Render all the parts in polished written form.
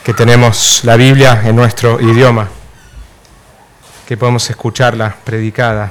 que tenemos la Biblia en nuestro idioma, que podemos escucharla predicada,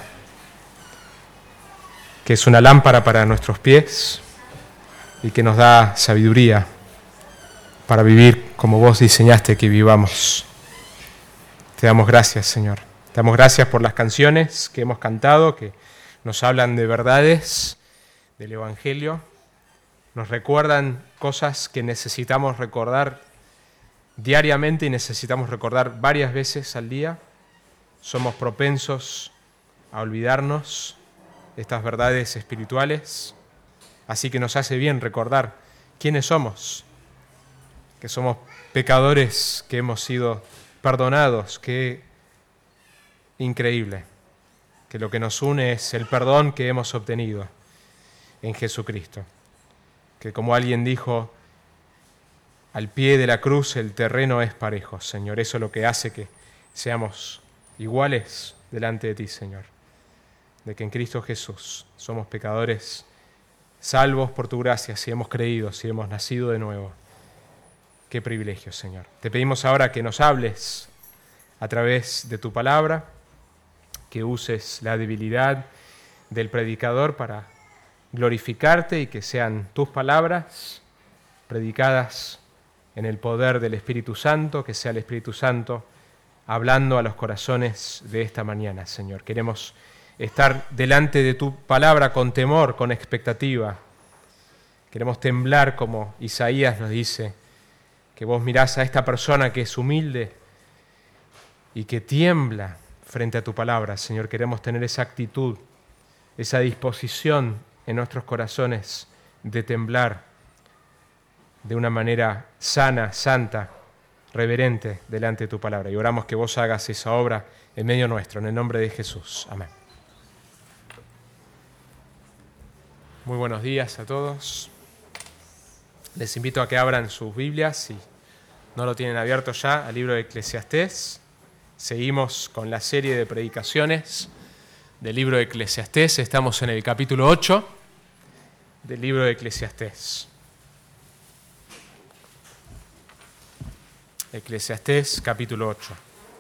que es una lámpara para nuestros pies y que nos da sabiduría para vivir como vos diseñaste que vivamos. Te damos gracias, Señor. Te damos gracias por las canciones que hemos cantado, que nos hablan de verdades del Evangelio, nos recuerdan cosas que necesitamos recordar diariamente y necesitamos recordar varias veces al día. Somos propensos a olvidarnos de estas verdades espirituales, así que nos hace bien recordar quiénes somos, que somos pecadores, que hemos sido perdonados. Qué increíble que lo que nos une es el perdón que hemos obtenido en Jesucristo. Que como alguien dijo, al pie de la cruz el terreno es parejo, Señor. Eso es lo que hace que seamos iguales delante de ti, Señor. De que en Cristo Jesús somos pecadores salvos por tu gracia, si hemos creído, si hemos nacido de nuevo. Qué privilegio, Señor. Te pedimos ahora que nos hables a través de tu palabra, que uses la debilidad del predicador para glorificarte y que sean tus palabras predicadas en el poder del Espíritu Santo, que sea el Espíritu Santo hablando a los corazones de esta mañana, Señor. Queremos estar delante de tu palabra con temor, con expectativa. Queremos temblar como Isaías nos dice, que vos mirás a esta persona que es humilde y que tiembla frente a tu palabra, Señor. Queremos tener esa actitud, esa disposición en nuestros corazones de temblar de una manera sana, santa, reverente delante de tu palabra. Y oramos que vos hagas esa obra en medio nuestro, en el nombre de Jesús. Amén. Muy buenos días a todos. Les invito a que abran sus Biblias, si no lo tienen abierto ya, al libro de Eclesiastés. Seguimos con la serie de predicaciones del libro de Eclesiastés. Estamos en el capítulo 8 del libro de Eclesiastés. Eclesiastés, capítulo 8.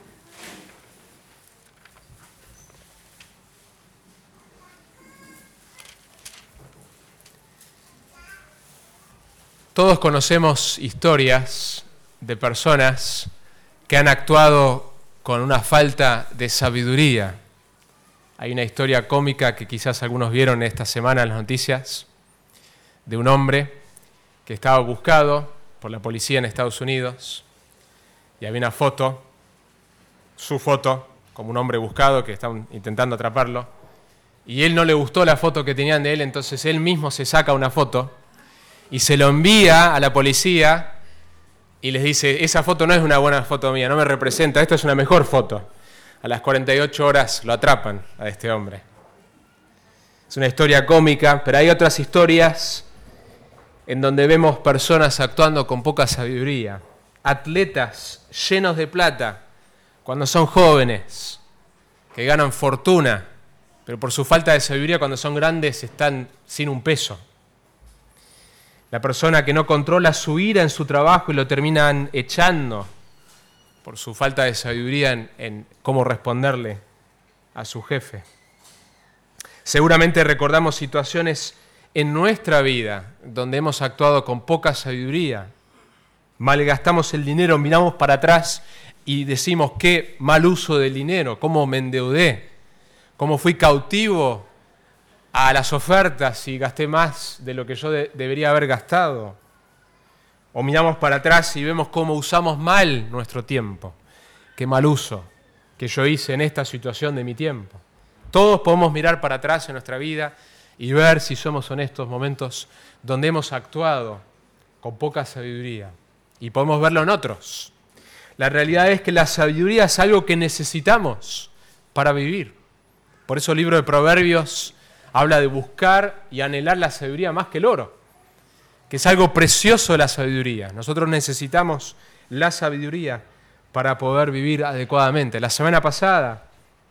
Todos conocemos historias de personas que han actuado con una falta de sabiduría. Hay una historia cómica que quizás algunos vieron esta semana en las noticias, de un hombre que estaba buscado por la policía en Estados Unidos y había una foto, su foto, como un hombre buscado que estaban intentando atraparlo, y él no le gustó la foto que tenían de él, entonces él mismo se saca una foto y se lo envía a la policía y les dice, esa foto no es una buena foto mía, no me representa, esta es una mejor foto. A las 48 horas lo atrapan a este hombre. Es una historia cómica, pero hay otras historias en donde vemos personas actuando con poca sabiduría. Atletas llenos de plata cuando son jóvenes, que ganan fortuna, pero por su falta de sabiduría cuando son grandes están sin un peso. La persona que no controla su ira en su trabajo y lo terminan echando por su falta de sabiduría en cómo responderle a su jefe. Seguramente recordamos situaciones en nuestra vida donde hemos actuado con poca sabiduría. Malgastamos el dinero, miramos para atrás y decimos qué mal uso del dinero, cómo me endeudé, cómo fui cautivo a las ofertas y gasté más de lo que yo debería haber gastado. O miramos para atrás y vemos cómo usamos mal nuestro tiempo. Qué mal uso que yo hice en esta situación de mi tiempo. Todos podemos mirar para atrás en nuestra vida y ver si somos honestos momentos donde hemos actuado con poca sabiduría. Y podemos verlo en otros. La realidad es que la sabiduría es algo que necesitamos para vivir. Por eso el libro de Proverbios habla de buscar y anhelar la sabiduría más que el oro, que es algo precioso la sabiduría. Nosotros necesitamos la sabiduría para poder vivir adecuadamente. La semana pasada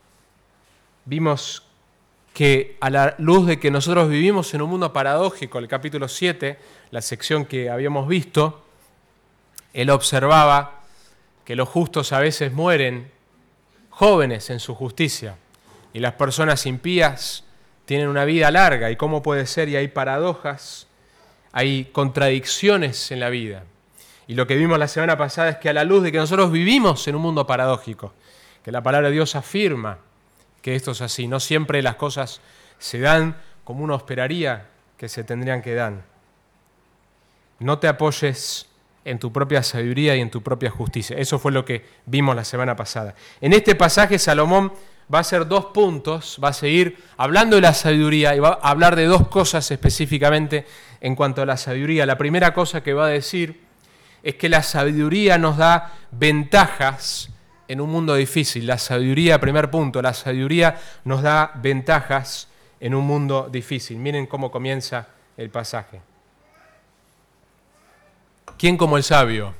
vimos que a la luz de que nosotros vivimos en un mundo paradójico, el capítulo 7, la sección que habíamos visto, Él observaba que los justos a veces mueren jóvenes en su justicia y las personas impías tienen una vida larga. ¿Y cómo puede ser? Y hay paradojas, hay contradicciones en la vida. Y lo que vimos la semana pasada es que a la luz de que nosotros vivimos en un mundo paradójico, que la palabra de Dios afirma que esto es así, no siempre las cosas se dan como uno esperaría que se tendrían que dar. No te apoyes en tu propia sabiduría y en tu propia justicia. Eso fue lo que vimos la semana pasada. En este pasaje Salomón va a hacer 2 puntos, va a seguir hablando de la sabiduría y va a hablar de 2 cosas específicamente en cuanto a la sabiduría. La primera cosa que va a decir es que la sabiduría nos da ventajas en un mundo difícil. La sabiduría, primer punto, la sabiduría nos da ventajas en un mundo difícil. Miren cómo comienza el pasaje. ¿Quién como el sabio?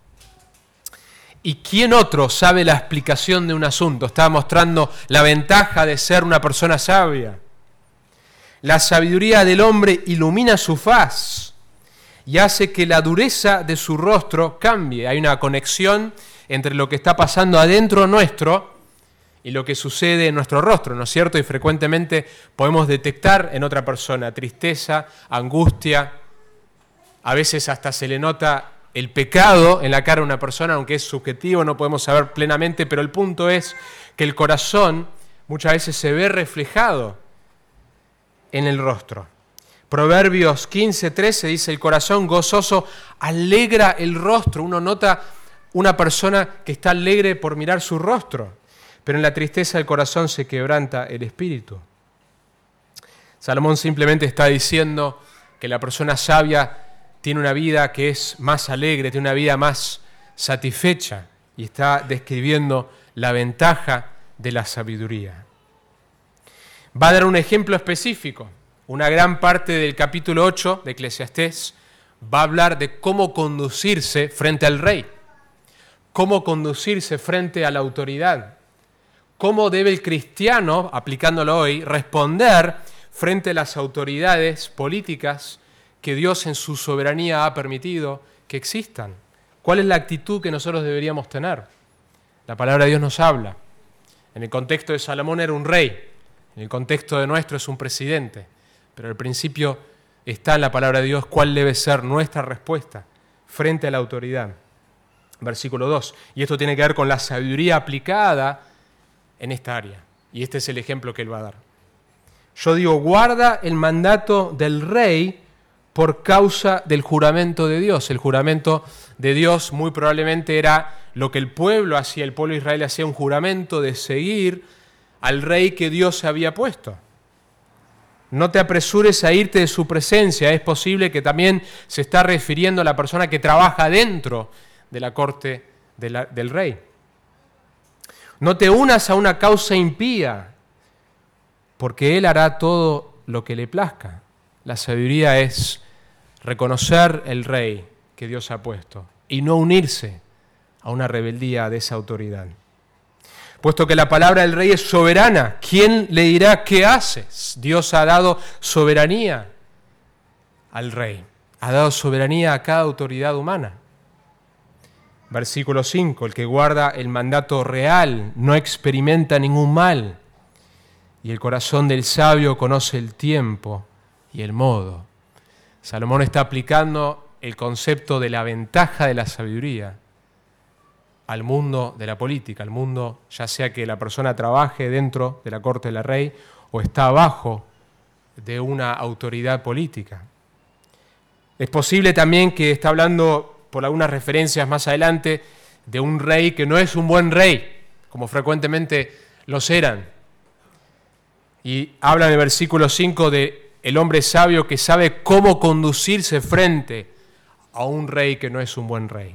¿Y quién otro sabe la explicación de un asunto? Estaba mostrando la ventaja de ser una persona sabia. La sabiduría del hombre ilumina su faz y hace que la dureza de su rostro cambie. Hay una conexión entre lo que está pasando adentro nuestro y lo que sucede en nuestro rostro, ¿no es cierto? Y frecuentemente podemos detectar en otra persona tristeza, angustia. A veces hasta se le nota el pecado en la cara de una persona, aunque es subjetivo, no podemos saber plenamente, pero el punto es que el corazón muchas veces se ve reflejado en el rostro. Proverbios 15:13 dice, el corazón gozoso alegra el rostro. Uno nota una persona que está alegre por mirar su rostro, pero en la tristeza del corazón se quebranta el espíritu. Salomón simplemente está diciendo que la persona sabia tiene una vida que es más alegre, tiene una vida más satisfecha y está describiendo la ventaja de la sabiduría. Va a dar un ejemplo específico. Una gran parte del capítulo 8 de Eclesiastés va a hablar de cómo conducirse frente al rey, cómo conducirse frente a la autoridad, cómo debe el cristiano, aplicándolo hoy, responder frente a las autoridades políticas que Dios en su soberanía ha permitido que existan. ¿Cuál es la actitud que nosotros deberíamos tener? La palabra de Dios nos habla. En el contexto de Salomón era un rey, en el contexto de nuestro es un presidente, pero al principio está en la palabra de Dios cuál debe ser nuestra respuesta frente a la autoridad. Versículo 2. Y esto tiene que ver con la sabiduría aplicada en esta área. Y este es el ejemplo que él va a dar. Yo digo, guarda el mandato del rey por causa del juramento de Dios. El juramento de Dios muy probablemente era lo que el pueblo hacía, el pueblo de Israel hacía un juramento de seguir al rey que Dios había puesto. No te apresures a irte de su presencia. Es posible que también se está refiriendo a la persona que trabaja dentro de la corte del rey. No te unas a una causa impía, porque él hará todo lo que le plazca. La sabiduría es reconocer el rey que Dios ha puesto y no unirse a una rebeldía de esa autoridad. Puesto que la palabra del rey es soberana, ¿quién le dirá qué haces? Dios ha dado soberanía al rey, ha dado soberanía a cada autoridad humana. Versículo 5, el que guarda el mandato real no experimenta ningún mal, y el corazón del sabio conoce el tiempo y el modo. Salomón está aplicando el concepto de la ventaja de la sabiduría al mundo de la política, al mundo ya sea que la persona trabaje dentro de la corte del rey o está abajo de una autoridad política. Es posible también que está hablando, por algunas referencias más adelante, de un rey que no es un buen rey, como frecuentemente los eran. Y habla en el versículo 5 de el hombre sabio que sabe cómo conducirse frente a un rey que no es un buen rey.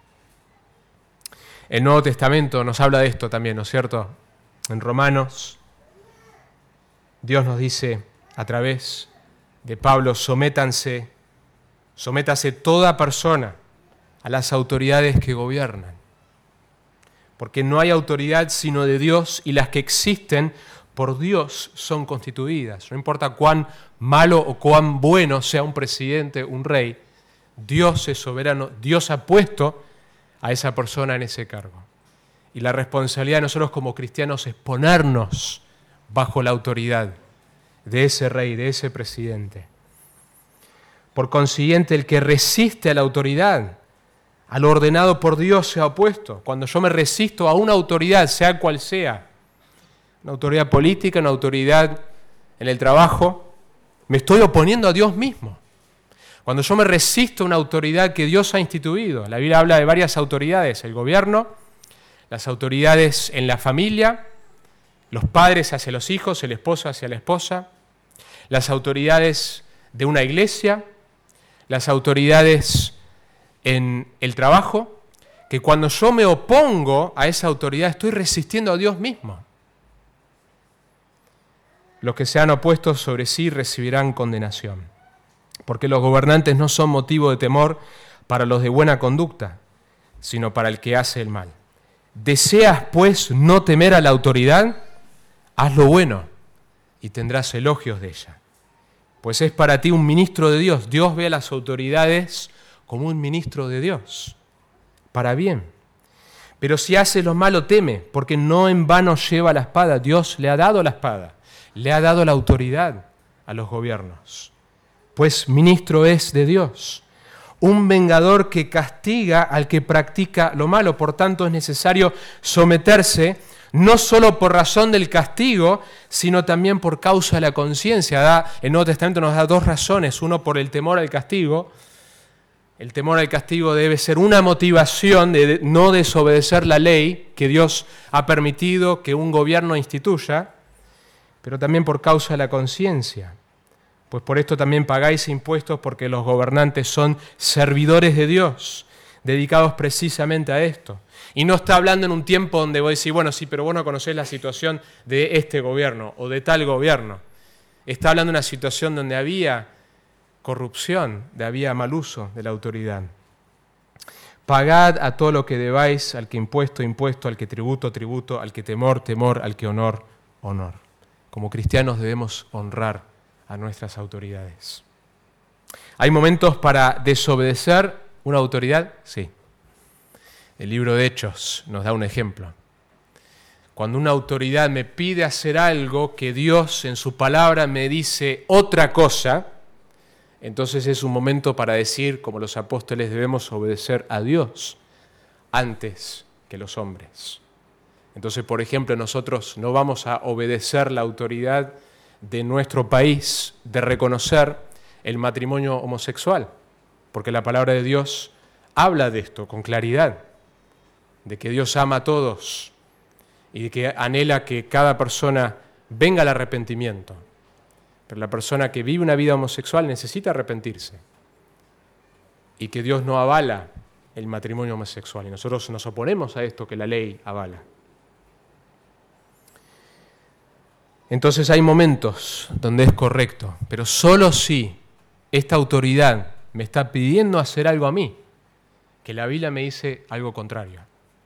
El Nuevo Testamento nos habla de esto también, ¿no es cierto? En Romanos, Dios nos dice a través de Pablo, sométase toda persona a las autoridades que gobiernan. Porque no hay autoridad sino de Dios y las que existen por Dios son constituidas. No importa cuán malo o cuán bueno sea un presidente, un rey, Dios es soberano, Dios ha puesto a esa persona en ese cargo. Y la responsabilidad de nosotros como cristianos es ponernos bajo la autoridad de ese rey, de ese presidente. Por consiguiente, el que resiste a la autoridad, a lo ordenado por Dios, se ha opuesto. Cuando yo me resisto a una autoridad, sea cual sea, una autoridad política, una autoridad en el trabajo, me estoy oponiendo a Dios mismo. Cuando yo me resisto a una autoridad que Dios ha instituido, la Biblia habla de varias autoridades, el gobierno, las autoridades en la familia, los padres hacia los hijos, el esposo hacia la esposa, las autoridades de una iglesia, las autoridades en el trabajo, que cuando yo me opongo a esa autoridad estoy resistiendo a Dios mismo. Los que se han opuesto sobre sí recibirán condenación, porque los gobernantes no son motivo de temor para los de buena conducta, sino para el que hace el mal. ¿Deseas, pues, no temer a la autoridad? Haz lo bueno y tendrás elogios de ella, pues es para ti un ministro de Dios. Dios ve a las autoridades como un ministro de Dios, para bien. Pero si hace lo malo, teme, porque no en vano lleva la espada. Dios le ha dado la espada, le ha dado la autoridad a los gobiernos, pues ministro es de Dios, un vengador que castiga al que practica lo malo. Por tanto, es necesario someterse, no solo por razón del castigo, sino también por causa de la conciencia. El Nuevo Testamento nos da dos razones, uno por el temor al castigo. El temor al castigo debe ser una motivación de no desobedecer la ley que Dios ha permitido que un gobierno instituya, pero también por causa de la conciencia. Pues por esto también pagáis impuestos, porque los gobernantes son servidores de Dios, dedicados precisamente a esto. Y no está hablando en un tiempo donde vos decís, bueno, sí, pero vos no conocés la situación de este gobierno o de tal gobierno. Está hablando de una situación donde había corrupción, había mal uso de la autoridad. Pagad a todo lo que debáis, al que impuesto, impuesto, al que tributo, tributo, al que temor, temor, al que honor, honor. Como cristianos debemos honrar a nuestras autoridades. ¿Hay momentos para desobedecer una autoridad? Sí. El libro de Hechos nos da un ejemplo. Cuando una autoridad me pide hacer algo que Dios en su palabra me dice otra cosa, entonces es un momento para decir, como los apóstoles, debemos obedecer a Dios antes que los hombres. Entonces, por ejemplo, nosotros no vamos a obedecer la autoridad de nuestro país de reconocer el matrimonio homosexual, porque la palabra de Dios habla de esto con claridad, de que Dios ama a todos y de que anhela que cada persona venga al arrepentimiento. Pero la persona que vive una vida homosexual necesita arrepentirse y que Dios no avala el matrimonio homosexual y nosotros nos oponemos a esto que la ley avala. Entonces hay momentos donde es correcto, pero solo si esta autoridad me está pidiendo hacer algo a mí, que la Biblia me dice algo contrario.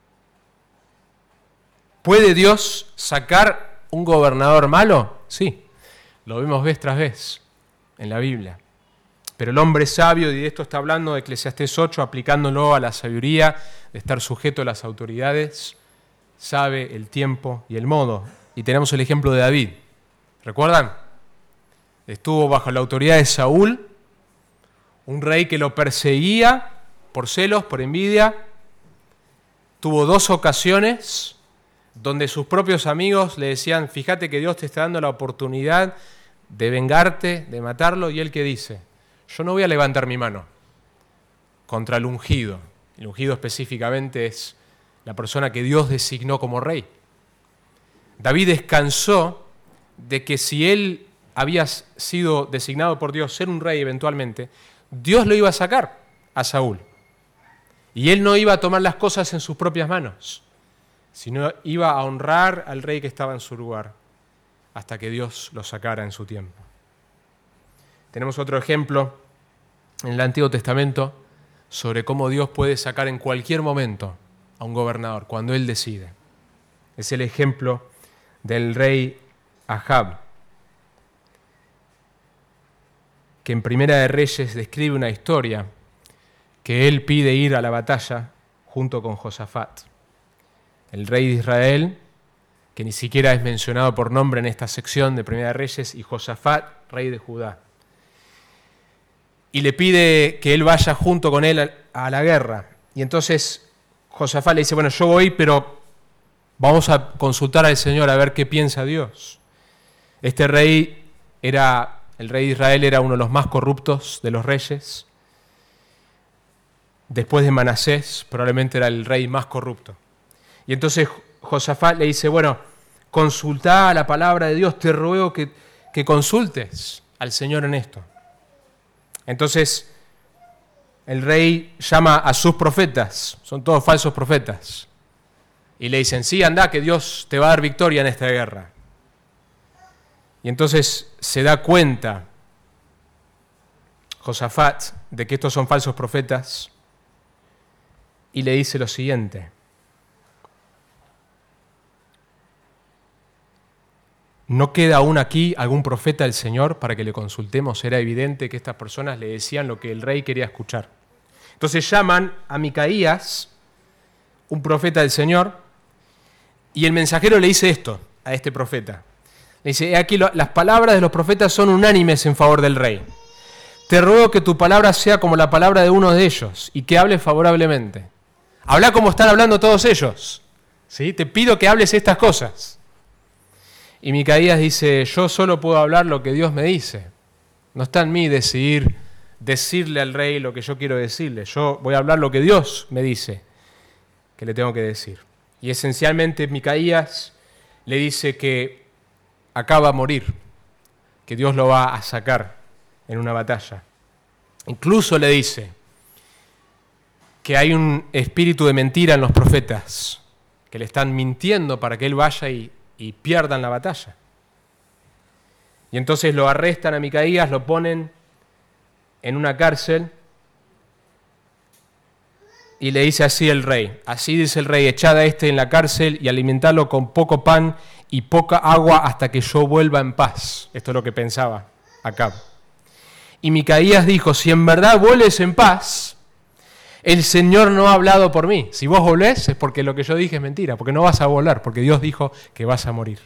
¿Puede Dios sacar un gobernador malo? Sí, lo vemos vez tras vez en la Biblia. Pero el hombre sabio, y de esto está hablando Eclesiastés 8, aplicándolo a la sabiduría de estar sujeto a las autoridades, sabe el tiempo y el modo. Y tenemos el ejemplo de David. ¿Recuerdan? Estuvo bajo la autoridad de Saúl, un rey que lo perseguía por celos, por envidia. Tuvo 2 ocasiones donde sus propios amigos le decían, fíjate que Dios te está dando la oportunidad de vengarte, de matarlo, y él que dice, yo no voy a levantar mi mano contra el ungido. El ungido específicamente es la persona que Dios designó como rey. David descansó de que si él había sido designado por Dios ser un rey eventualmente, Dios lo iba a sacar a Saúl. Y él no iba a tomar las cosas en sus propias manos, sino iba a honrar al rey que estaba en su lugar hasta que Dios lo sacara en su tiempo. Tenemos otro ejemplo en el Antiguo Testamento sobre cómo Dios puede sacar en cualquier momento a un gobernador, cuando Él decide. Es el ejemplo del rey Ahab, que en Primera de Reyes describe una historia que él pide ir a la batalla junto con Josafat, el rey de Israel, que ni siquiera es mencionado por nombre en esta sección de Primera de Reyes, y Josafat, rey de Judá. Y le pide que él vaya junto con él a la guerra. Y entonces Josafat le dice, bueno, yo voy, pero vamos a consultar al Señor a ver qué piensa Dios. Este rey el rey de Israel era uno de los más corruptos de los reyes. Después de Manasés, probablemente era el rey más corrupto. Y entonces Josafat le dice, bueno, consultá la palabra de Dios, te ruego que consultes al Señor en esto. Entonces el rey llama a sus profetas, son todos falsos profetas, y le dicen, sí, anda, que Dios te va a dar victoria en esta guerra. Y entonces se da cuenta Josafat de que estos son falsos profetas y le dice lo siguiente: ¿no queda aún aquí algún profeta del Señor para que le consultemos? Era evidente que estas personas le decían lo que el rey quería escuchar. Entonces llaman a Micaías, un profeta del Señor, y el mensajero le dice esto a este profeta. Le dice, aquí las palabras de los profetas son unánimes en favor del rey. Te ruego que tu palabra sea como la palabra de uno de ellos y que hables favorablemente. Habla como están hablando todos ellos. ¿Sí? Te pido que hables estas cosas. Y Micaías dice, yo solo puedo hablar lo que Dios me dice. No está en mí decirle al rey lo que yo quiero decirle. Yo voy a hablar lo que Dios me dice que le tengo que decir. Y esencialmente Micaías le dice que acaba a morir, que Dios lo va a sacar en una batalla. Incluso le dice que hay un espíritu de mentira en los profetas, que le están mintiendo para que él vaya y pierdan la batalla. Y entonces lo arrestan a Micaías, lo ponen en una cárcel y le dice así el rey, así dice el rey, echad a este en la cárcel y alimentadlo con poco pan y poca agua hasta que yo vuelva en paz. Esto es lo que pensaba Acab. Y Micaías dijo, si en verdad vuelves en paz, el Señor no ha hablado por mí. Si vos volvés es porque lo que yo dije es mentira, porque no vas a volar, porque Dios dijo que vas a morir.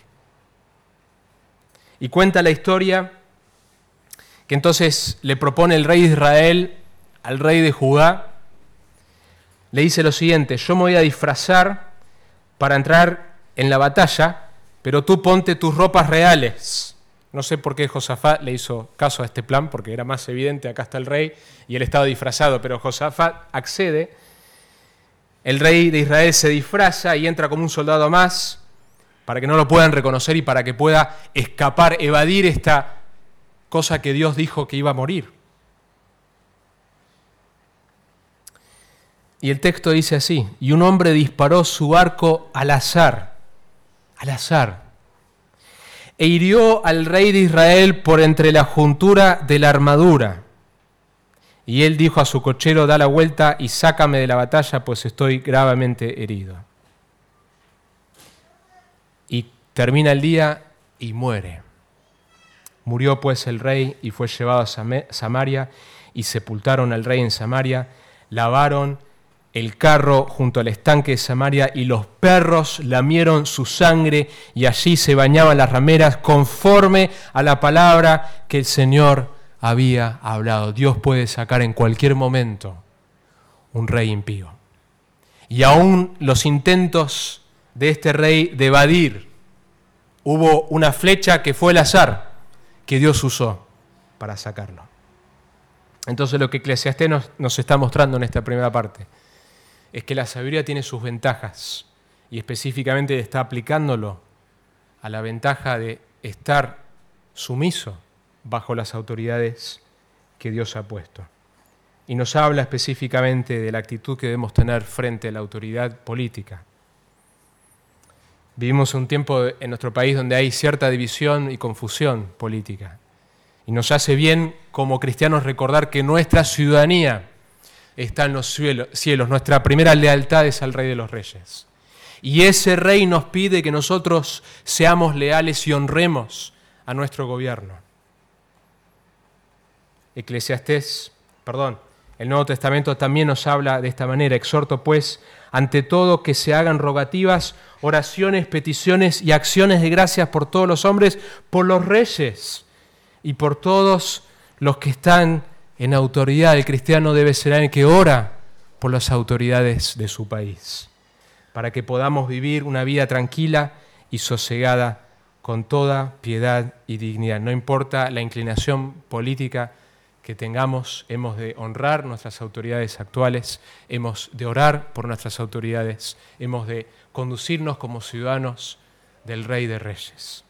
Y cuenta la historia que entonces le propone el rey de Israel al rey de Judá. Le dice lo siguiente, yo me voy a disfrazar para entrar en la batalla, pero tú ponte tus ropas reales. No sé por qué Josafat le hizo caso a este plan, porque era más evidente, acá está el rey y él estaba disfrazado, pero Josafat accede. El rey de Israel se disfraza y entra como un soldado más para que no lo puedan reconocer y para que pueda escapar, evadir esta cosa que Dios dijo que iba a morir. Y el texto dice así, y un hombre disparó su arco al azar, e hirió al rey de Israel por entre la juntura de la armadura. Y él dijo a su cochero, da la vuelta y sácame de la batalla, pues estoy gravemente herido. Y termina el día y muere. Murió pues el rey y fue llevado a Samaria y sepultaron al rey en Samaria, lavaron el carro junto al estanque de Samaria y los perros lamieron su sangre y allí se bañaban las rameras conforme a la palabra que el Señor había hablado. Dios puede sacar en cualquier momento un rey impío. Y aún los intentos de este rey de evadir, hubo una flecha que fue el azar que Dios usó para sacarlo. Entonces lo que Eclesiastés nos está mostrando en esta primera parte es que la sabiduría tiene sus ventajas y específicamente está aplicándolo a la ventaja de estar sumiso bajo las autoridades que Dios ha puesto. Y nos habla específicamente de la actitud que debemos tener frente a la autoridad política. Vivimos un tiempo en nuestro país donde hay cierta división y confusión política. Y nos hace bien como cristianos recordar que nuestra ciudadanía está en los cielos, nuestra primera lealtad es al Rey de los Reyes. Y ese Rey nos pide que nosotros seamos leales y honremos El Nuevo Testamento también nos habla de esta manera. Exhorto, pues, ante todo que se hagan rogativas, oraciones, peticiones y acciones de gracias por todos los hombres, por los reyes y por todos los que están en autoridad. El cristiano debe ser alguien que ora por las autoridades de su país, para que podamos vivir una vida tranquila y sosegada con toda piedad y dignidad. No importa la inclinación política que tengamos, hemos de honrar nuestras autoridades actuales, hemos de orar por nuestras autoridades, hemos de conducirnos como ciudadanos del Rey de Reyes.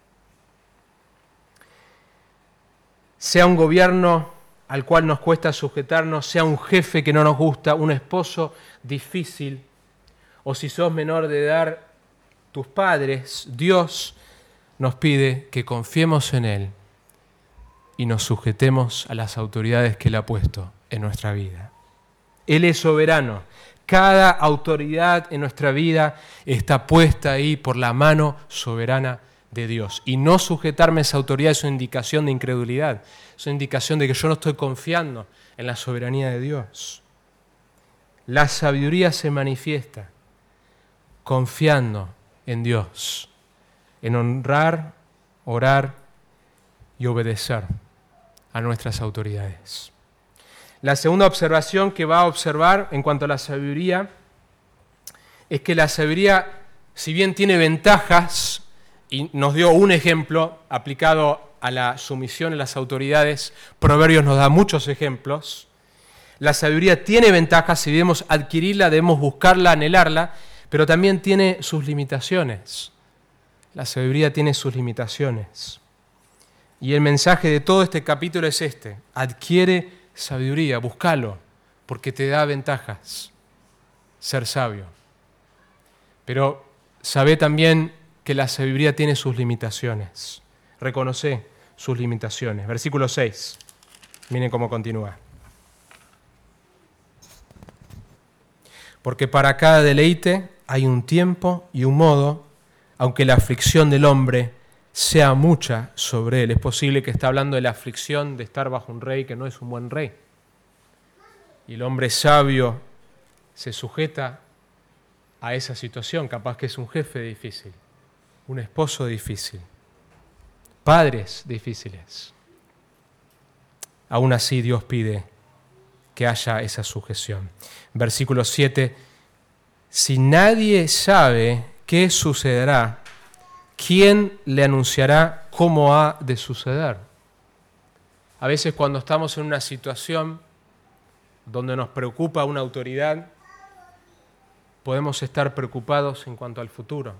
Sea un gobierno al cual nos cuesta sujetarnos, sea un jefe que no nos gusta, un esposo difícil, o si sos menor de edad, tus padres, Dios nos pide que confiemos en Él y nos sujetemos a las autoridades que Él ha puesto en nuestra vida. Él es soberano. Cada autoridad en nuestra vida está puesta ahí por la mano soberana de Dios. Y no sujetarme a esa autoridad es una indicación de incredulidad, es una indicación de que yo no estoy confiando en la soberanía de Dios. La sabiduría se manifiesta confiando en Dios, en honrar, orar y obedecer a nuestras autoridades. La segunda observación que va a observar en cuanto a la sabiduría es que la sabiduría, si bien tiene ventajas, y nos dio un ejemplo aplicado a la sumisión a las autoridades, Proverbios nos da muchos ejemplos, la sabiduría tiene ventajas, si debemos adquirirla, debemos buscarla, anhelarla, pero también tiene sus limitaciones. La sabiduría tiene sus limitaciones. Y el mensaje de todo este capítulo es este: adquiere sabiduría, búscalo, porque te da ventajas ser sabio. Pero sabe también que la sabiduría tiene sus limitaciones. Reconoce sus limitaciones. Versículo 6. Miren cómo continúa. Porque para cada deleite hay un tiempo y un modo, aunque la aflicción del hombre sea mucha sobre él. Es posible que está hablando de la aflicción de estar bajo un rey que no es un buen rey. Y el hombre sabio se sujeta a esa situación, capaz que es un jefe difícil, un esposo difícil, padres difíciles. Aún así Dios pide que haya esa sujeción. Versículo 7, si nadie sabe qué sucederá, ¿quién le anunciará cómo ha de suceder? A veces cuando estamos en una situación donde nos preocupa una autoridad, podemos estar preocupados en cuanto al futuro.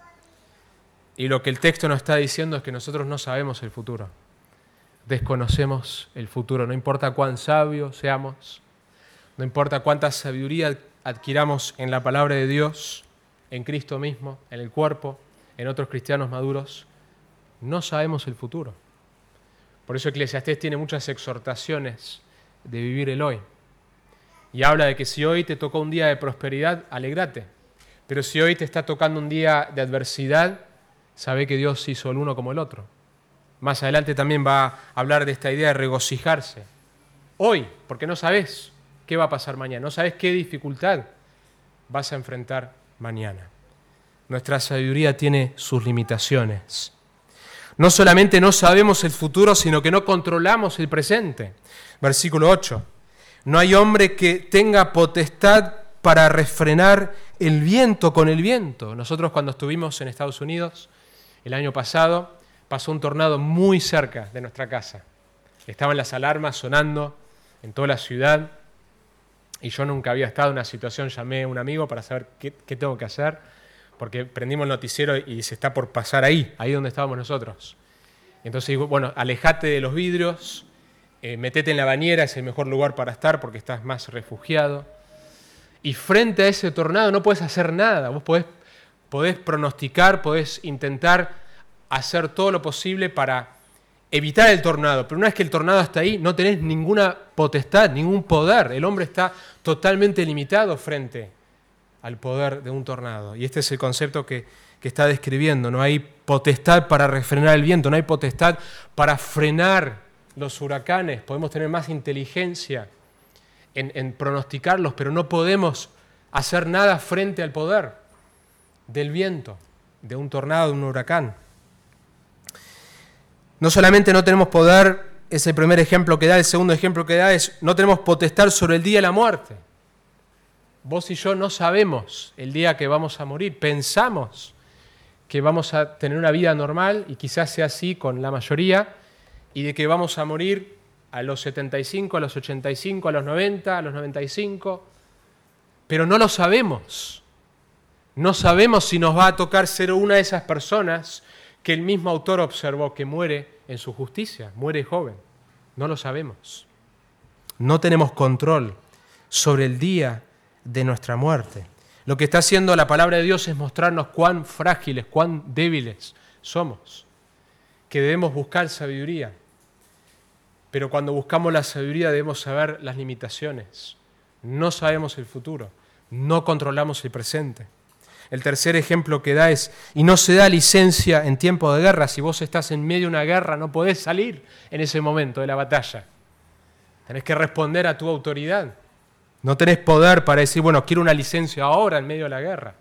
Y lo que el texto nos está diciendo es que nosotros no sabemos el futuro. Desconocemos el futuro. No importa cuán sabios seamos, no importa cuánta sabiduría adquiramos en la palabra de Dios, en Cristo mismo, en el cuerpo, en otros cristianos maduros, no sabemos el futuro. Por eso Eclesiastés tiene muchas exhortaciones de vivir el hoy. Y habla de que si hoy te tocó un día de prosperidad, alégrate. Pero si hoy te está tocando un día de adversidad, sabe que Dios hizo el uno como el otro. Más adelante también va a hablar de esta idea de regocijarse. Hoy, porque no sabes qué va a pasar mañana, no sabes qué dificultad vas a enfrentar mañana. Nuestra sabiduría tiene sus limitaciones. No solamente no sabemos el futuro, sino que no controlamos el presente. Versículo 8. No hay hombre que tenga potestad para refrenar el viento con el viento. Nosotros cuando estuvimos en Estados Unidos el año pasado, pasó un tornado muy cerca de nuestra casa. Estaban las alarmas sonando en toda la ciudad y yo nunca había estado en una situación. Llamé a un amigo para saber qué tengo que hacer, porque prendimos el noticiero y se está por pasar ahí donde estábamos nosotros. Entonces digo, bueno, alejate de los vidrios, metete en la bañera, es el mejor lugar para estar porque estás más refugiado. Y frente a ese tornado no puedes hacer nada. Vos podés pronosticar, podés intentar hacer todo lo posible para evitar el tornado. Pero una vez que el tornado está ahí, no tenés ninguna potestad, ningún poder. El hombre está totalmente limitado frente al poder de un tornado. Y este es el concepto que está describiendo. No hay potestad para refrenar el viento, no hay potestad para frenar los huracanes. Podemos tener más inteligencia en pronosticarlos, pero no podemos hacer nada frente al poder del viento, de un tornado, de un huracán. No solamente no tenemos poder, es el primer ejemplo que da. El segundo ejemplo que da es no tenemos potestad sobre el día de la muerte. Vos y yo no sabemos el día que vamos a morir. Pensamos que vamos a tener una vida normal, y quizás sea así con la mayoría, y de que vamos a morir a los 75, a los 85, a los 90, a los 95, pero no lo sabemos. No sabemos si nos va a tocar ser una de esas personas que el mismo autor observó que muere en su justicia, muere joven. No lo sabemos. No tenemos control sobre el día de nuestra muerte. Lo que está haciendo la palabra de Dios es mostrarnos cuán frágiles, cuán débiles somos, que debemos buscar sabiduría. Pero cuando buscamos la sabiduría debemos saber las limitaciones. No sabemos el futuro, no controlamos el presente. El tercer ejemplo que da es, y no se da licencia en tiempo de guerra. Si vos estás en medio de una guerra, no podés salir en ese momento de la batalla. Tenés que responder a tu autoridad. No tenés poder para decir, bueno, quiero una licencia ahora en medio de la guerra.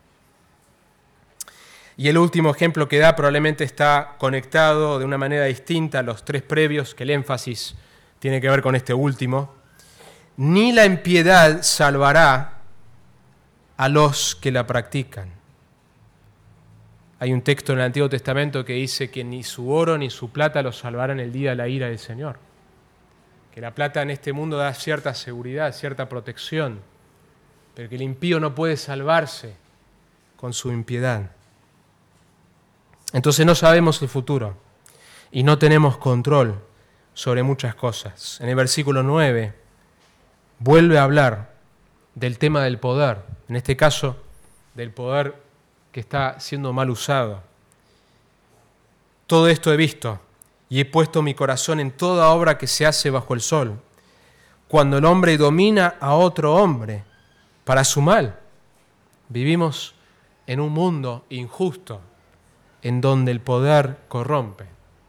Y el último ejemplo que da probablemente está conectado de una manera distinta a los tres previos, que el énfasis tiene que ver con este último. Ni la impiedad salvará a los que la practican. Hay un texto en el Antiguo Testamento que dice que ni su oro ni su plata los salvarán el día de la ira del Señor. Que la plata en este mundo da cierta seguridad, cierta protección, pero que el impío no puede salvarse con su impiedad. Entonces no sabemos el futuro y no tenemos control sobre muchas cosas. En el versículo 9 vuelve a hablar del tema del poder, en este caso del poder que está siendo mal usado. Todo esto he visto y he puesto mi corazón en toda obra que se hace bajo el sol, cuando el hombre domina a otro hombre para su mal. Vivimos en un mundo injusto, en donde el poder corrompe,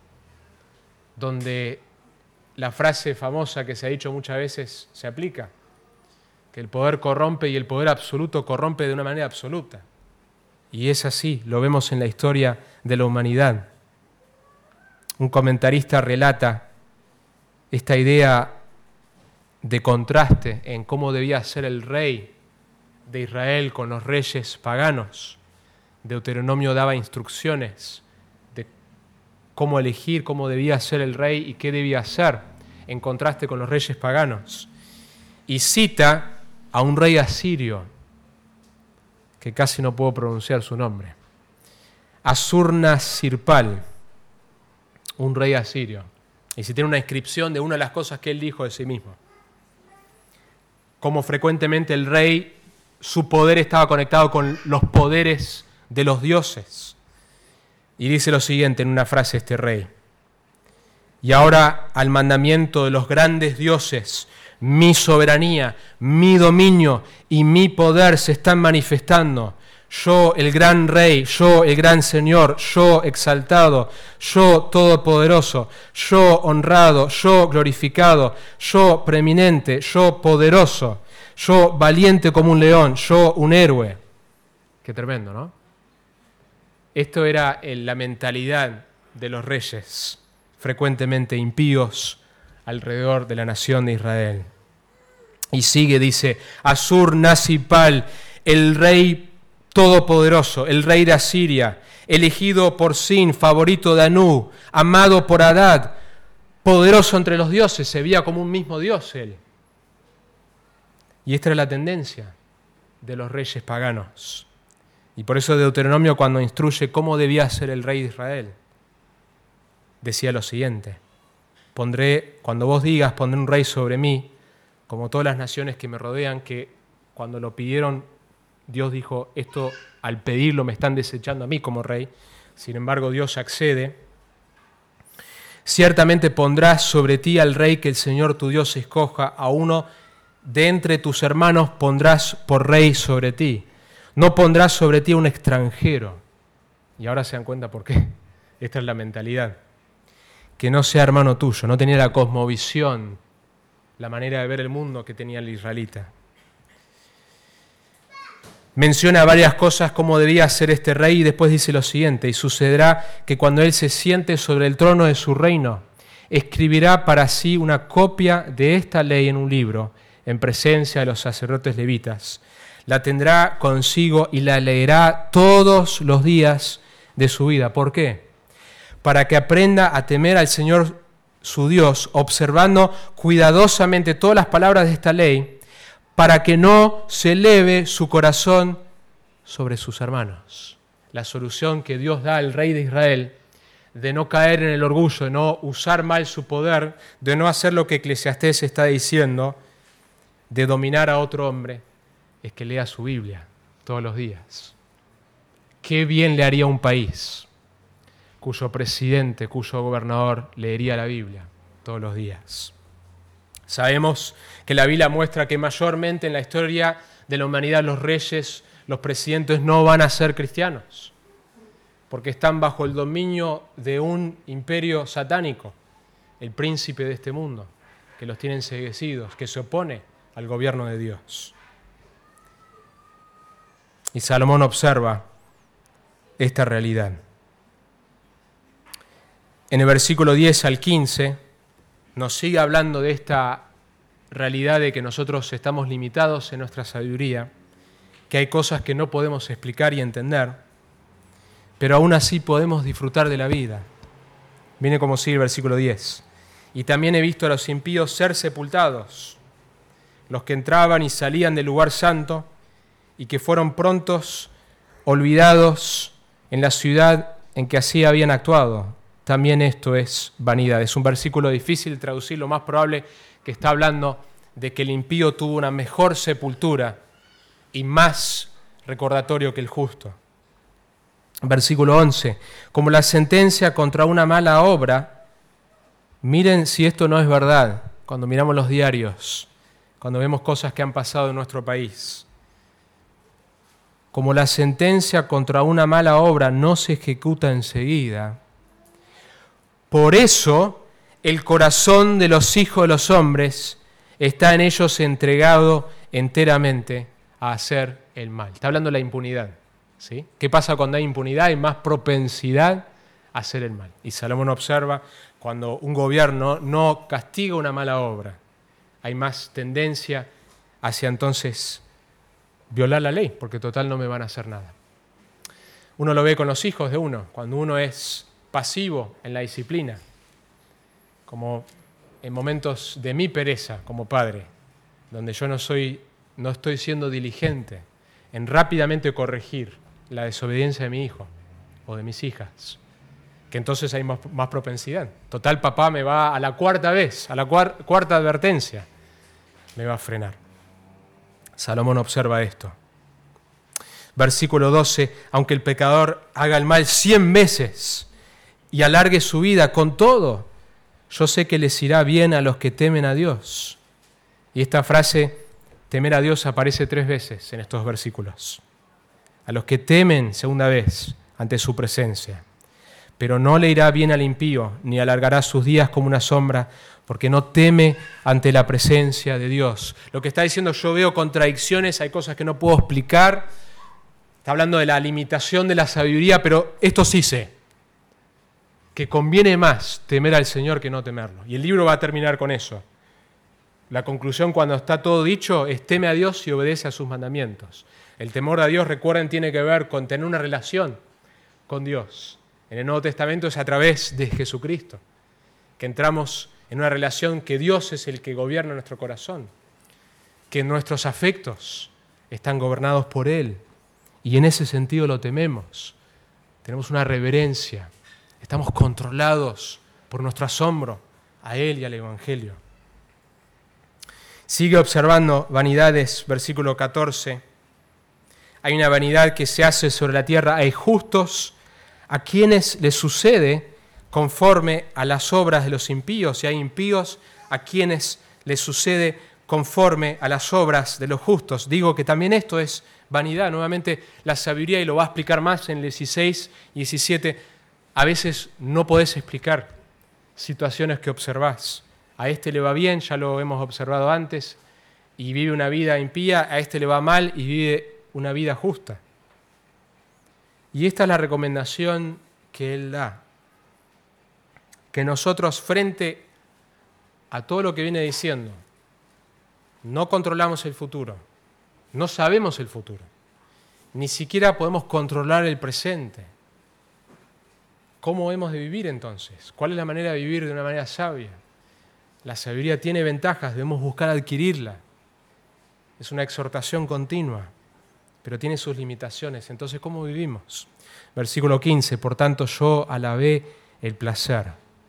donde la frase famosa que se ha dicho muchas veces se aplica, que el poder corrompe y el poder absoluto corrompe de una manera absoluta. Y es así, lo vemos en la historia de la humanidad. Un comentarista relata esta idea de contraste en cómo debía ser el rey de Israel con los reyes paganos. Deuteronomio daba instrucciones de cómo elegir, cómo debía ser el rey y qué debía hacer en contraste con los reyes paganos. Y cita a un rey asirio, que casi no puedo pronunciar su nombre, Asurnasirpal, un rey asirio. Y si tiene una inscripción de una de las cosas que él dijo de sí mismo. Como frecuentemente el rey, su poder estaba conectado con los poderes de los dioses. Y dice lo siguiente en una frase este rey: y ahora al mandamiento de los grandes dioses, mi soberanía, mi dominio y mi poder se están manifestando. Yo, el gran rey, yo, el gran señor, yo exaltado, yo todopoderoso, yo honrado, yo glorificado, yo preeminente, yo poderoso, yo valiente como un león, yo un héroe. Qué tremendo, ¿no? Esto era la mentalidad de los reyes, frecuentemente impíos, alrededor de la nación de Israel. Y sigue, dice, Asurnasirpal, el rey todopoderoso, el rey de Asiria, elegido por Sin, favorito de Anu, amado por Hadad, poderoso entre los dioses, se veía como un mismo dios él. Y esta era la tendencia de los reyes paganos. Y por eso Deuteronomio, cuando instruye cómo debía ser el rey de Israel, decía lo siguiente: cuando vos digas, pondré un rey sobre mí, como todas las naciones que me rodean, que cuando lo pidieron, Dios dijo, esto al pedirlo me están desechando a mí como rey, sin embargo Dios accede. Ciertamente pondrás sobre ti al rey que el Señor tu Dios escoja, a uno de entre tus hermanos pondrás por rey sobre ti. No pondrás sobre ti a un extranjero. Y ahora se dan cuenta por qué. Esta es la mentalidad. Que no sea hermano tuyo, no tenía la cosmovisión la manera de ver el mundo que tenía el israelita. Menciona varias cosas como debía ser este rey y después dice lo siguiente: y sucederá que cuando él se siente sobre el trono de su reino, escribirá para sí una copia de esta ley en un libro, en presencia de los sacerdotes levitas. La tendrá consigo y la leerá todos los días de su vida. ¿Por qué? Para que aprenda a temer al Señor su Dios, observando cuidadosamente todas las palabras de esta ley, para que no se eleve su corazón sobre sus hermanos. La solución que Dios da al rey de Israel de no caer en el orgullo, de no usar mal su poder, de no hacer lo que Eclesiastés está diciendo, de dominar a otro hombre, es que lea su Biblia todos los días. Qué bien le haría a un país cuyo presidente, cuyo gobernador leería la Biblia todos los días. Sabemos que la Biblia muestra que mayormente en la historia de la humanidad los reyes, los presidentes no van a ser cristianos, porque están bajo el dominio de un imperio satánico, el príncipe de este mundo, que los tiene enceguecidos, que se opone al gobierno de Dios. Y Salomón observa esta realidad. En el versículo 10 al 15 nos sigue hablando de esta realidad de que nosotros estamos limitados en nuestra sabiduría, que hay cosas que no podemos explicar y entender, pero aún así podemos disfrutar de la vida. Viene como sigue el versículo 10. Y también he visto a los impíos ser sepultados, los que entraban y salían del lugar santo, y que fueron prontos olvidados en la ciudad en que así habían actuado. También esto es vanidad. Es un versículo difícil de traducir, lo más probable que está hablando de que el impío tuvo una mejor sepultura y más recordatorio que el justo. Versículo 11. Como la sentencia contra una mala obra, miren si esto no es verdad cuando miramos los diarios, cuando vemos cosas que han pasado en nuestro país. Como la sentencia contra una mala obra no se ejecuta enseguida, por eso el corazón de los hijos de los hombres está en ellos entregado enteramente a hacer el mal. Está hablando de la impunidad, ¿sí? ¿Qué pasa cuando hay impunidad? Hay más propensidad a hacer el mal. Y Salomón observa cuando un gobierno no castiga una mala obra, hay más tendencia hacia entonces violar la ley, porque total no me van a hacer nada. Uno lo ve con los hijos de uno, cuando uno es pasivo en la disciplina, como en momentos de mi pereza como padre, donde yo no estoy siendo diligente en rápidamente corregir la desobediencia de mi hijo o de mis hijas, que entonces hay más propensidad. Total, papá me va a la cuarta vez, a la cuarta advertencia, me va a frenar. Salomón observa esto. Versículo 12, aunque el pecador haga el mal 100 veces y alargue su vida, con todo, yo sé que les irá bien a los que temen a Dios. Y esta frase, temer a Dios, aparece 3 veces en estos versículos. A los que temen, segunda vez, ante su presencia. Pero no le irá bien al impío, ni alargará sus días como una sombra, porque no teme ante la presencia de Dios. Lo que está diciendo, yo veo contradicciones, hay cosas que no puedo explicar. Está hablando de la limitación de la sabiduría, pero esto sí sé, que conviene más temer al Señor que no temerlo. Y el libro va a terminar con eso. La conclusión, cuando está todo dicho, es teme a Dios y obedece a sus mandamientos. El temor a Dios, recuerden, tiene que ver con tener una relación con Dios. En el Nuevo Testamento es a través de Jesucristo que entramos en una relación que Dios es el que gobierna nuestro corazón, que nuestros afectos están gobernados por Él, y en ese sentido lo tememos. Tenemos una reverencia, estamos controlados por nuestro asombro a Él y al Evangelio. Sigue observando vanidades, versículo 14. Hay una vanidad que se hace sobre la tierra, hay justos a quienes les sucede conforme a las obras de los impíos, y hay impíos a quienes les sucede conforme a las obras de los justos. Digo que también esto es vanidad. Nuevamente la sabiduría, y lo va a explicar más en el 16 y 17, a veces no podés explicar situaciones que observás. a este le va bien, ya lo hemos observado antes, y vive una vida impía, a este le va mal y vive una vida justa. Y esta es la recomendación que Él da, que nosotros frente a todo lo que viene diciendo, no controlamos el futuro, no sabemos el futuro, ni siquiera podemos controlar el presente. ¿Cómo hemos de vivir entonces? ¿Cuál es la manera de vivir de una manera sabia? La sabiduría tiene ventajas, debemos buscar adquirirla. Es una exhortación continua, pero tiene sus limitaciones. Entonces, ¿cómo vivimos? Versículo 15, por tanto yo alabé el placer.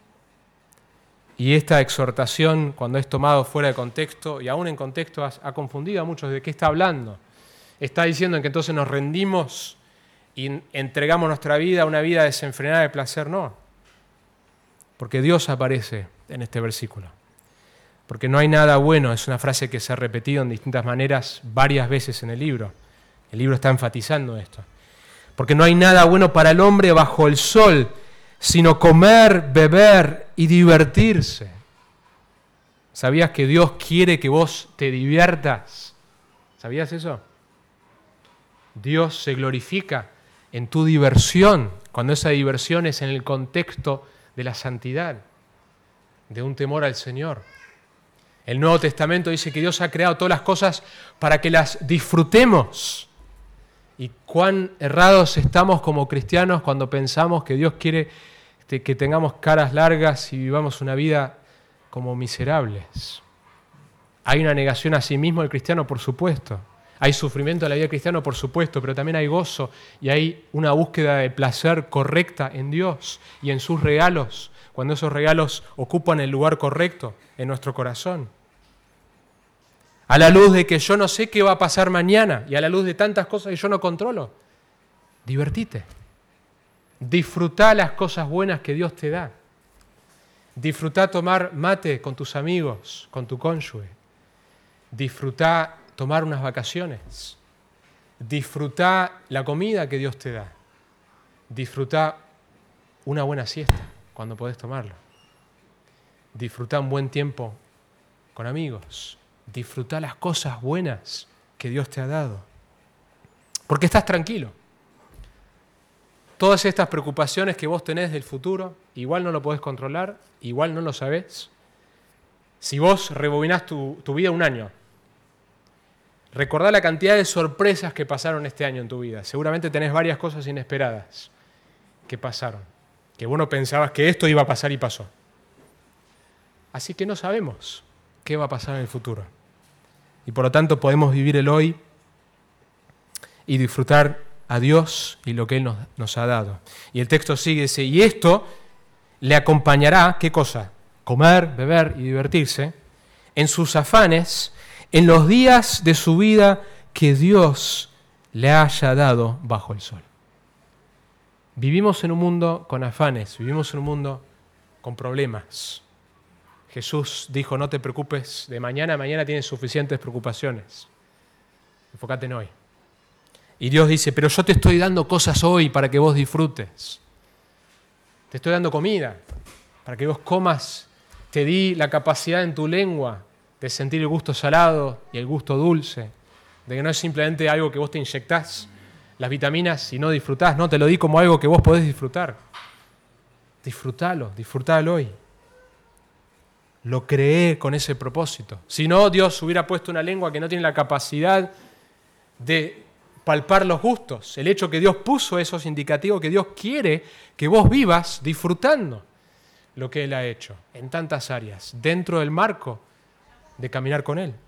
Y esta exhortación, cuando es tomado fuera de contexto, y aún en contexto, ha confundido a muchos de qué está hablando. Está diciendo que entonces nos rendimos y entregamos nuestra vida a una vida desenfrenada de placer. No, porque Dios aparece en este versículo. Porque no hay nada bueno, es una frase que se ha repetido en distintas maneras varias veces en el libro. El libro está enfatizando esto. Porque no hay nada bueno para el hombre bajo el sol, sino comer, beber y divertirse. ¿Sabías que Dios quiere que vos te diviertas? ¿Sabías eso? Dios se glorifica en tu diversión, cuando esa diversión es en el contexto de la santidad, de un temor al Señor. El Nuevo Testamento dice que Dios ha creado todas las cosas para que las disfrutemos. Y cuán errados estamos como cristianos cuando pensamos que Dios quiere que tengamos caras largas y vivamos una vida como miserables. Hay una negación a sí mismo del cristiano, por supuesto. Hay sufrimiento en la vida del cristiano, por supuesto, pero también hay gozo y hay una búsqueda de placer correcta en Dios y en sus regalos, cuando esos regalos ocupan el lugar correcto en nuestro corazón. A la luz de que yo no sé qué va a pasar mañana y a la luz de tantas cosas que yo no controlo, divertite. Disfrutá las cosas buenas que Dios te da. Disfrutá tomar mate con tus amigos, con tu cónyuge. Disfrutá tomar unas vacaciones. Disfrutá la comida que Dios te da. Disfrutá una buena siesta cuando podés tomarlo. Disfrutá un buen tiempo con amigos. Disfrutá las cosas buenas que Dios te ha dado. Porque estás tranquilo. Todas estas preocupaciones que vos tenés del futuro, igual no lo podés controlar, igual no lo sabés. Si vos rebobinás tu vida un año, recordá la cantidad de sorpresas que pasaron este año en tu vida. Seguramente tenés varias cosas inesperadas que pasaron, que vos no pensabas que esto iba a pasar y pasó. Así que no sabemos qué va a pasar en el futuro. Y por lo tanto podemos vivir el hoy y disfrutar a Dios y lo que Él nos ha dado. Y el texto sigue, dice, y esto le acompañará, ¿qué cosa? Comer, beber y divertirse, en sus afanes, en los días de su vida que Dios le haya dado bajo el sol. Vivimos en un mundo con afanes, vivimos en un mundo con problemas. Jesús dijo, no te preocupes de mañana, mañana tienes suficientes preocupaciones. Enfócate en hoy. Y Dios dice, pero yo te estoy dando cosas hoy para que vos disfrutes. Te estoy dando comida para que vos comas. Te di la capacidad en tu lengua de sentir el gusto salado y el gusto dulce. De que no es simplemente algo que vos te inyectás las vitaminas y no disfrutás. No, te lo di como algo que vos podés disfrutar. Disfrutalo hoy. Lo creé con ese propósito. Si no, Dios hubiera puesto una lengua que no tiene la capacidad de palpar los gustos. El hecho que Dios puso eso es indicativo que Dios quiere que vos vivas disfrutando lo que Él ha hecho en tantas áreas, dentro del marco de caminar con Él.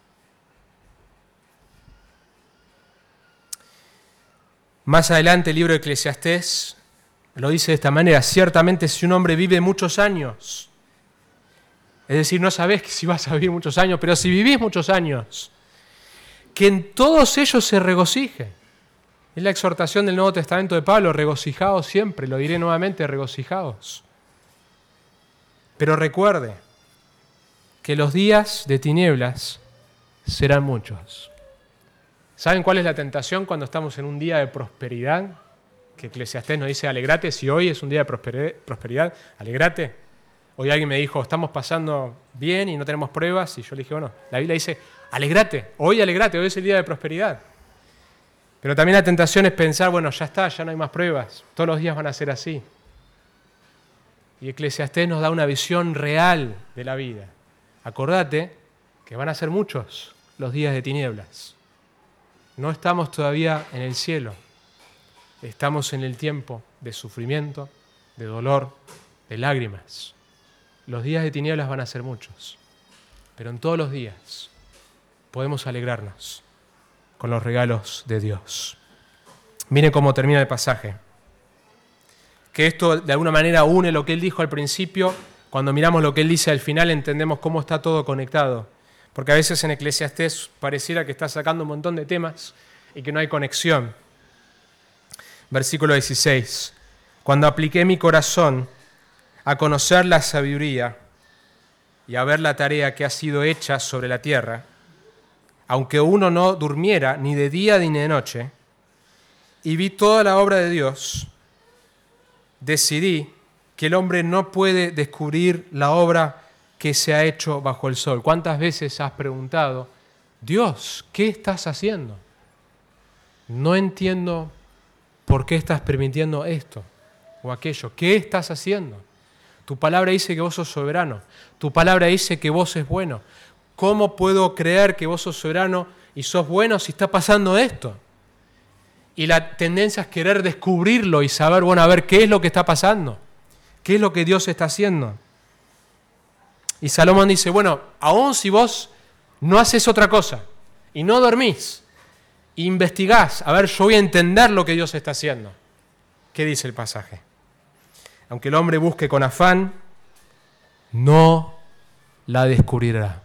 Más adelante el libro de Eclesiastés lo dice de esta manera, ciertamente si un hombre vive muchos años, es decir, no sabés si vas a vivir muchos años, pero si vivís muchos años, que en todos ellos se regocije. Es la exhortación del Nuevo Testamento de Pablo, regocijaos siempre, lo diré nuevamente, regocijaos. Pero recuerde que los días de tinieblas serán muchos. ¿Saben cuál es la tentación cuando estamos en un día de prosperidad? Que Eclesiastés nos dice, alegrate, si hoy es un día de prosperidad, alegrate. Hoy alguien me dijo, estamos pasando bien y no tenemos pruebas, y yo le dije, bueno, la Biblia dice, alegrate, hoy es el día de prosperidad. Pero también la tentación es pensar, bueno, ya está, ya no hay más pruebas, todos los días van a ser así. Y Eclesiastés nos da una visión real de la vida. Acordate que van a ser muchos los días de tinieblas. No estamos todavía en el cielo, estamos en el tiempo de sufrimiento, de dolor, de lágrimas. Los días de tinieblas van a ser muchos, pero en todos los días podemos alegrarnos con los regalos de Dios. Miren cómo termina el pasaje. Que esto de alguna manera une lo que él dijo al principio. Cuando miramos lo que él dice al final entendemos cómo está todo conectado. Porque a veces en Eclesiastés pareciera que está sacando un montón de temas y que no hay conexión. Versículo 16. Cuando apliqué mi corazón a conocer la sabiduría y a ver la tarea que ha sido hecha sobre la tierra, aunque uno no durmiera ni de día ni de noche, y vi toda la obra de Dios, decidí que el hombre no puede descubrir la obra que se ha hecho bajo el sol. ¿Cuántas veces has preguntado, Dios, ¿qué estás haciendo? No entiendo por qué estás permitiendo esto o aquello. ¿Qué estás haciendo? Tu palabra dice que vos sos soberano. Tu palabra dice que vos sos bueno. ¿Cómo puedo creer que vos sos soberano y sos bueno si está pasando esto? Y la tendencia es querer descubrirlo y saber, bueno, a ver, ¿qué es lo que está pasando? ¿Qué es lo que Dios está haciendo? Y Salomón dice, bueno, aún si vos no haces otra cosa y no dormís, investigás, a ver, yo voy a entender lo que Dios está haciendo. ¿Qué dice el pasaje? Aunque el hombre busque con afán, no la descubrirá.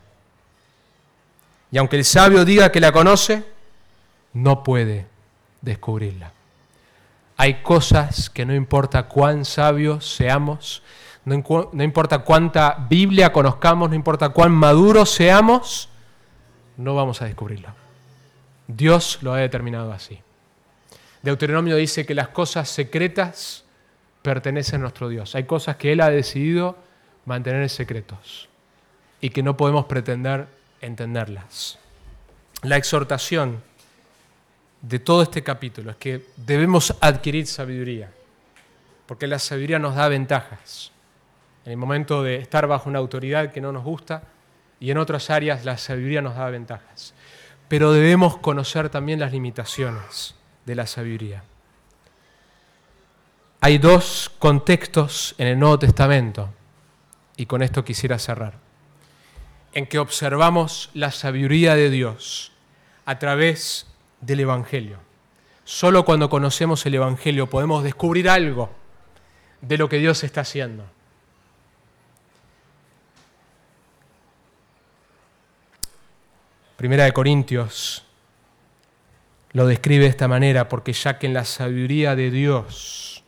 Y aunque el sabio diga que la conoce, no puede descubrirla. Hay cosas que no importa cuán sabios seamos, no importa cuánta Biblia conozcamos, no importa cuán maduros seamos, no vamos a descubrirlo. Dios lo ha determinado así. Deuteronomio dice que las cosas secretas pertenecen a nuestro Dios. Hay cosas que Él ha decidido mantener secretos y que no podemos pretender entenderlas. La exhortación de todo este capítulo es que debemos adquirir sabiduría, porque la sabiduría nos da ventajas. En el momento de estar bajo una autoridad que no nos gusta y en otras áreas la sabiduría nos da ventajas. Pero debemos conocer también las limitaciones de la sabiduría. Hay dos contextos en el Nuevo Testamento, y con esto quisiera cerrar, en que observamos la sabiduría de Dios a través del Evangelio. Solo cuando conocemos el Evangelio podemos descubrir algo de lo que Dios está haciendo. Primera de Corintios lo describe de esta manera, porque ya que en la sabiduría de Dios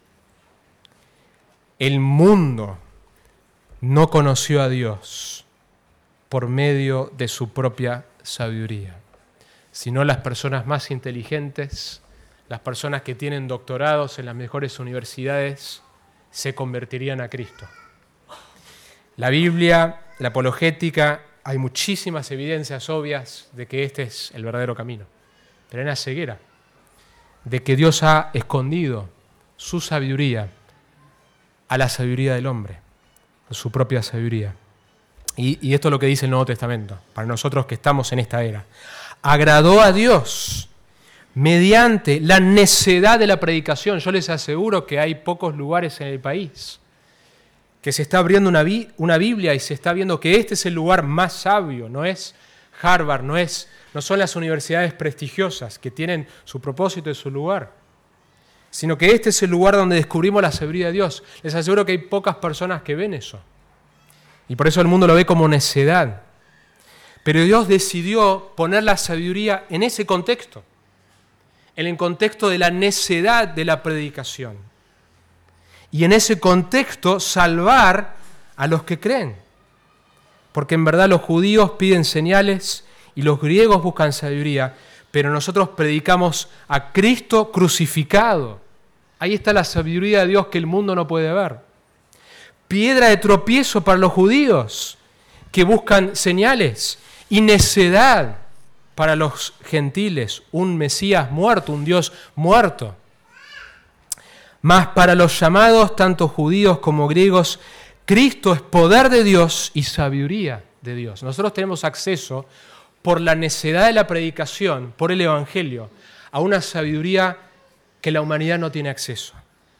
el mundo no conoció a Dios por medio de su propia sabiduría, sino las personas más inteligentes, las personas que tienen doctorados en las mejores universidades, se convertirían a Cristo. La Biblia, la apologética, hay muchísimas evidencias obvias de que este es el verdadero camino, pero hay una ceguera de que Dios ha escondido su sabiduría a la sabiduría del hombre, su propia sabiduría. Y esto es lo que dice el Nuevo Testamento, para nosotros que estamos en esta era. Agradó a Dios mediante la necedad de la predicación. Yo les aseguro que hay pocos lugares en el país que se está abriendo una Biblia y se está viendo que este es el lugar más sabio. No es Harvard, no son las universidades prestigiosas que tienen su propósito y su lugar, sino que este es el lugar donde descubrimos la sabiduría de Dios. Les aseguro que hay pocas personas que ven eso. Y por eso el mundo lo ve como necedad. Pero Dios decidió poner la sabiduría en ese contexto, en el contexto de la necedad de la predicación. Y en ese contexto salvar a los que creen. Porque en verdad los judíos piden señales y los griegos buscan sabiduría, pero nosotros predicamos a Cristo crucificado. Ahí está la sabiduría de Dios que el mundo no puede ver. piedra de tropiezo para los judíos que buscan señales, y necedad para los gentiles, un Mesías muerto, un Dios muerto. Mas para los llamados, tanto judíos como griegos, Cristo es poder de Dios y sabiduría de Dios. Nosotros tenemos acceso, por la necedad de la predicación, por el Evangelio, a una sabiduría que la humanidad no tiene acceso.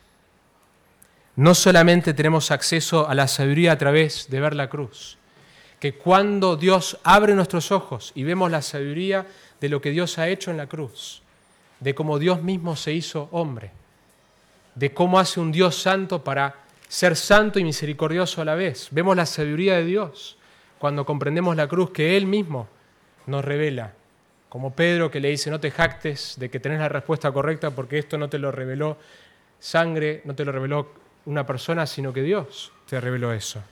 No solamente tenemos acceso a la sabiduría a través de ver la cruz, que cuando Dios abre nuestros ojos y vemos la sabiduría de lo que Dios ha hecho en la cruz, de cómo Dios mismo se hizo hombre, de cómo hace un Dios santo para ser santo y misericordioso a la vez. Vemos la sabiduría de Dios cuando comprendemos la cruz que Él mismo nos revela. Como Pedro que le dice, no te jactes de que tenés la respuesta correcta porque esto no te lo reveló sangre, no te lo reveló una persona, sino que Dios te reveló eso.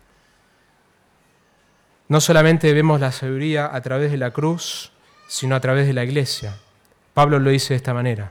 No solamente vemos la sabiduría a través de la cruz, sino a través de la iglesia. Pablo lo dice de esta manera.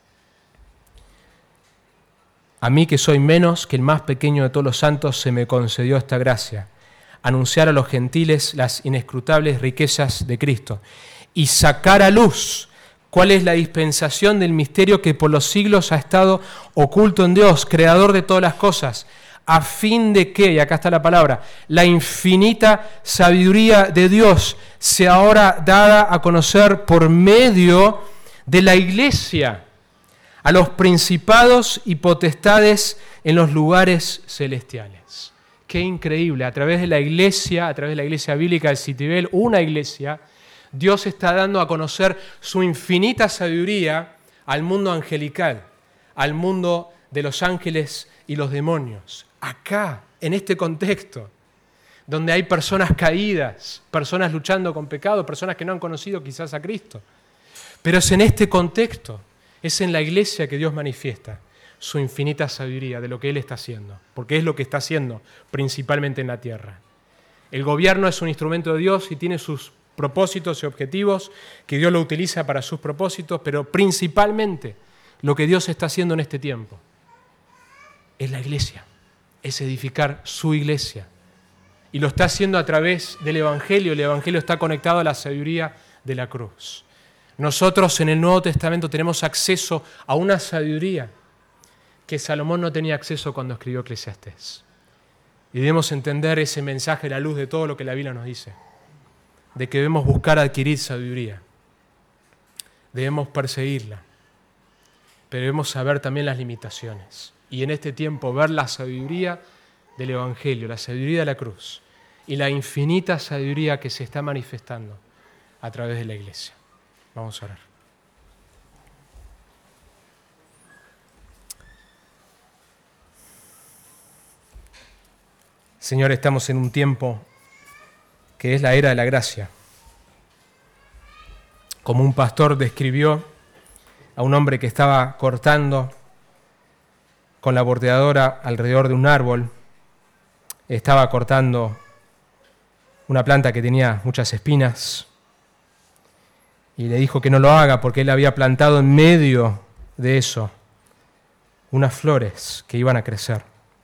A mí, que soy menos que el más pequeño de todos los santos, se me concedió esta gracia: anunciar a los gentiles las inescrutables riquezas de Cristo y sacar a luz cuál es la dispensación del misterio que por los siglos ha estado oculto en Dios, creador de todas las cosas, a fin de que, y acá está la palabra, la infinita sabiduría de Dios sea ahora dada a conocer por medio de la iglesia a los principados y potestades en los lugares celestiales. Qué increíble, a través de la iglesia bíblica de Citibel, una iglesia, Dios está dando a conocer su infinita sabiduría al mundo angelical, al mundo de los ángeles y los demonios. Acá, en este contexto, donde hay personas caídas, personas luchando con pecado, personas que no han conocido quizás a Cristo. Pero es en este contexto, es en la iglesia que Dios manifiesta su infinita sabiduría de lo que Él está haciendo, porque es lo que está haciendo principalmente en la tierra. El gobierno es un instrumento de Dios y tiene sus propósitos y objetivos, que Dios lo utiliza para sus propósitos, pero principalmente lo que Dios está haciendo en este tiempo es la iglesia, es edificar su iglesia. Y lo está haciendo a través del Evangelio. El Evangelio está conectado a la sabiduría de la cruz. Nosotros en el Nuevo Testamento tenemos acceso a una sabiduría que Salomón no tenía acceso cuando escribió Eclesiastés. Y debemos entender ese mensaje a la luz de todo lo que la Biblia nos dice, de que debemos buscar adquirir sabiduría, debemos perseguirla, pero debemos saber también las limitaciones. Y en este tiempo ver la sabiduría del Evangelio, la sabiduría de la cruz y la infinita sabiduría que se está manifestando a través de la iglesia. Vamos a orar. Señor, estamos en un tiempo que es la era de la gracia. Como un pastor describió a un hombre que estaba cortando con la bordeadora alrededor de un árbol, estaba cortando una planta que tenía muchas espinas y le dijo que no lo haga porque él había plantado en medio de eso unas flores que iban a crecer.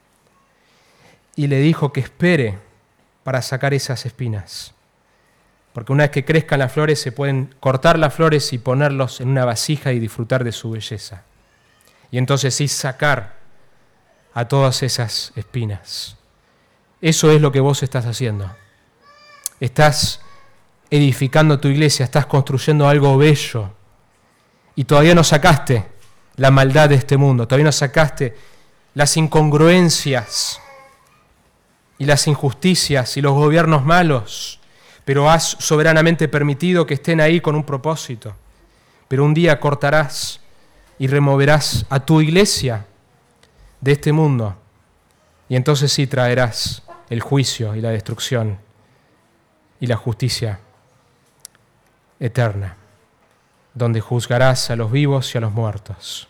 Y le dijo que espere para sacar esas espinas, porque una vez que crezcan las flores se pueden cortar las flores y ponerlos en una vasija y disfrutar de su belleza. Y entonces sí sacar a todas esas espinas. Eso es lo que vos estás haciendo. Estás edificando tu iglesia, estás construyendo algo bello y todavía no sacaste la maldad de este mundo, todavía no sacaste las incongruencias y las injusticias y los gobiernos malos, pero has soberanamente permitido que estén ahí con un propósito. Pero un día cortarás y removerás a tu iglesia de este mundo, y entonces sí traerás el juicio y la destrucción y la justicia eterna, donde juzgarás a los vivos y a los muertos.